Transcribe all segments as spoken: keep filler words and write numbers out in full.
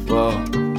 واو.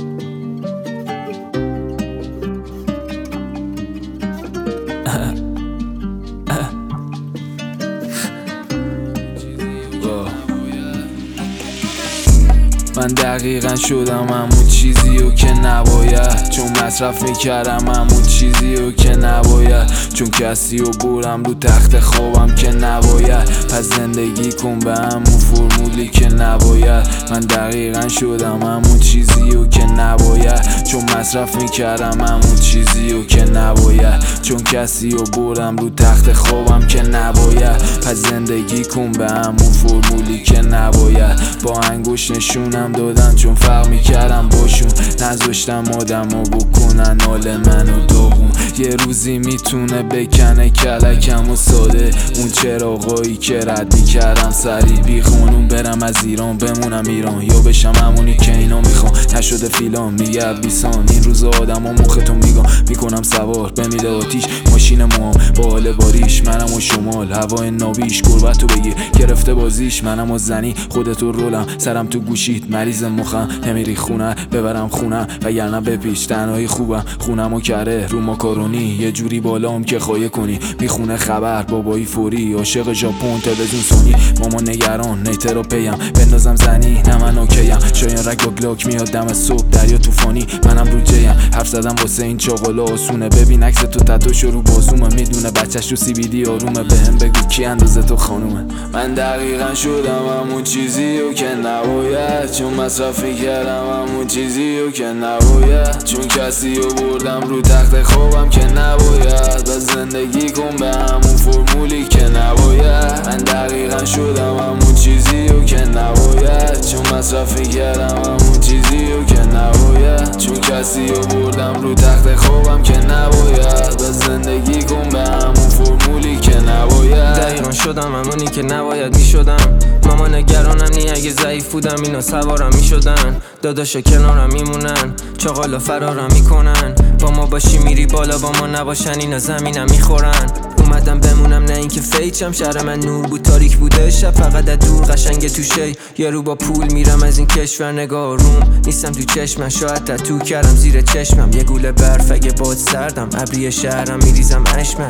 من دقیقا شدم همون چیزیو که نباید، چون مصرف میکردم همون چیزیو که نباید، چون کسیو برم رو تخت خوابم که نباید. پس زندگی کن به همون فرمولی که نباید. من دقیقا شدم همون چیزیو که نباید، چون مصرف میکردم همون چیزیو که نباید، چون کسیو برم رو تخت خوابم که نباید. پس زندگی کن به همون فرمولی که نباید. با انگوش نشونم دادن چون فرق میکردم باشون، نذاشتم آدمو بکنن حال منو داغون. یه روزی میتونه بکنه کلکم و ساده، اون چراغایی که رد میکردم سریع بی خانوم برم از ایران بمونم ایران، یا بشم همونی که اینا میخوام. نشده فیلان میگه بیسان، این روز آدم و مختو میگم میکنم سوار بمیده آتیش ماشین موام با حال باریش. منم و شمال هوای نابیش گربتو بگیر گرفته بازیش. منم و زنی خودتو رولم سرم تو گوشید مریض مخم، نمیری خونه ببرم خونم وگرنه بپیش. تنهایی خوبم خونمو کره رو ماکارونی، یه جوری بالام که خواهی کنی میخونه خبر بابایی فوری، عاشق ژاپن تلویزیون سونی. ماما نگران نیترو پیم بندازم زنی نه من اوکیم. شایان رگ با گلاک میاد دم صبح دریا طوفانی، منم رو جیم حرف زدم واسه این چاقالا آسونه. ببین عکس تو تتوش رو بازومه، میدونه بچه‌ش رو سی بی دی آرومه. بهم بگو کی اندازه تو خانومه. من دقیقا شدم همون چیزیو که نباید، چون مصرفی کردم همون چیزیو که نباید، چون کسیو بردم رو تخت خوابم که نباید. بس زندگی کن به همون فرمولی که نباید. من دقیقا شدم همون چیزیو که نباید، چون مصرفی کردم همون چیزیو که نباید، چون کسیو بردم رو تخت خوابم که نباید. بس زندگی کن به همون فرمولی که نباید. دقیقا شدم همونی که نباید میشدم. ماما نگرانم نی اگه ضعیف بودم اینا سوارم میشدن. داداشا کنارم میمونن چاقالا فرارم میکنن. با ما باشی میری بالا با ما نباشن اینا زمینم میخورن. اومدم بمونم نه اینکه فیچم، شهر من نور بود تاریک بوده شب فقط از دور قشنگ توشه. یه رو با پول میرم از این کشور نگاه روم نیستم تو چشمم، شاید تتو کردم زیر چشمم. یه گوله برف اگه باد سردم ابری شهرم میریزم اشمن.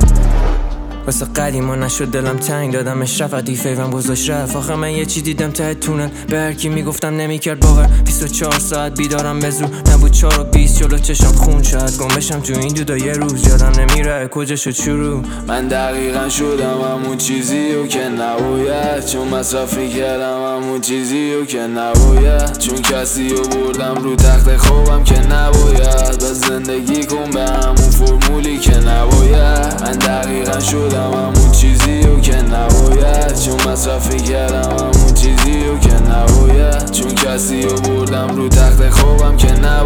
واسه قدیما نشد دلم تنگ دادم اشرف فیوم گذاشت رفت. آخه من یه چی دیدم ته تونل به هرکی میگفتم نمیکرد باور. بیست و چهار ساعت بیدارم به زور نبود چهار و بیست جلو چشم خون شاید گم بشم تو این دودا یه روز یادم نمیره کجا شد شروع. من دقیقا شدم همون چیزیو که نباید، چون مصرفی کردم همون چیزیو که نباید، چون کسیو بردم رو تخت خوابم که نباید. بس زندگی کن به همون فرمولی که نباید. من دقیقا شدم همون چیزیو که نباید، چون مصرفی کردم همون چیزیو که نباید، چون کسیو بردم رو تخت خوابم که نباید.